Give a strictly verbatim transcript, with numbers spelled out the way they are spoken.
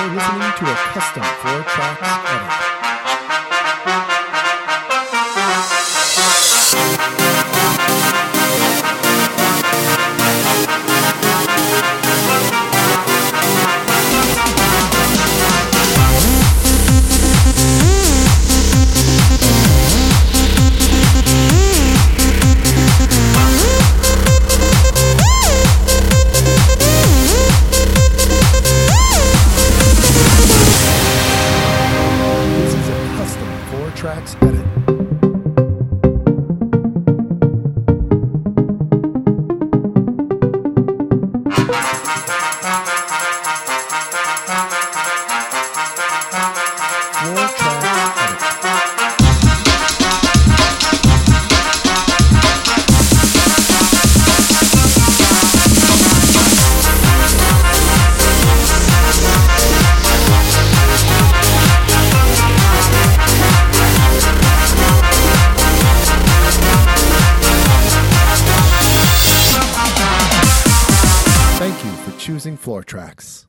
are listening to a custom four tracks edit. This is a custom four tracks edit. Four tracks edit. Thank you for choosing Floor Tracks.